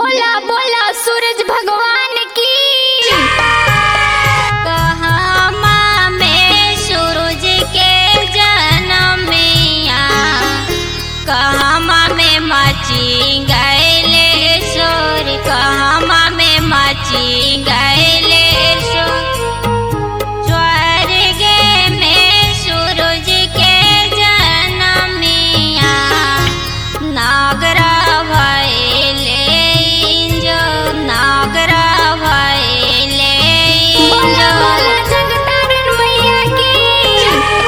बोला बोला सूरज भगवान की। कहमा में सूरज के जनमिया, कहमा में मची गैले शोर, कहमा में मची गैले शोर। स्वर्ग में सूरज के जनमिया, नागर भइले इंजो, नागर भइले बोला इंजो। बोला जगतारण मैया की।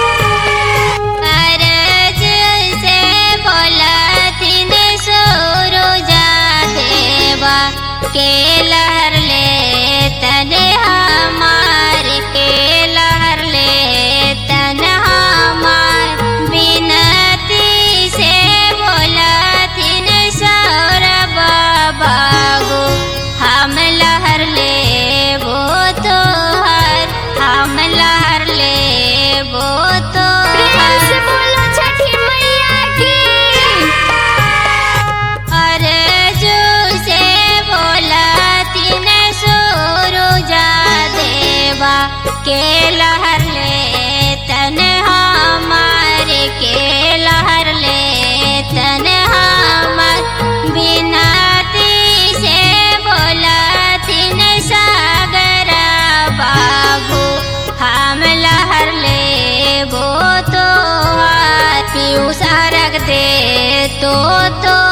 अरज से बोलथिन सूरजा देवा, के लहर ले तने हमार, के लहर ले तन हमार। बिनती से बोलथिन सौरभ बाबू, हम लहर ले वो तोहर, हम लहर ले वो प्रेम से तोहर। बोलो छठी मैया की। अरजू से बोलथिन सूरजा देवा, के लहर ले तन हमार, के लहर ले तन हमार। बिनती से बोलथिन सागर बाबू, हम लहर ले वो तोहर। पीयूष अर्घ दे तो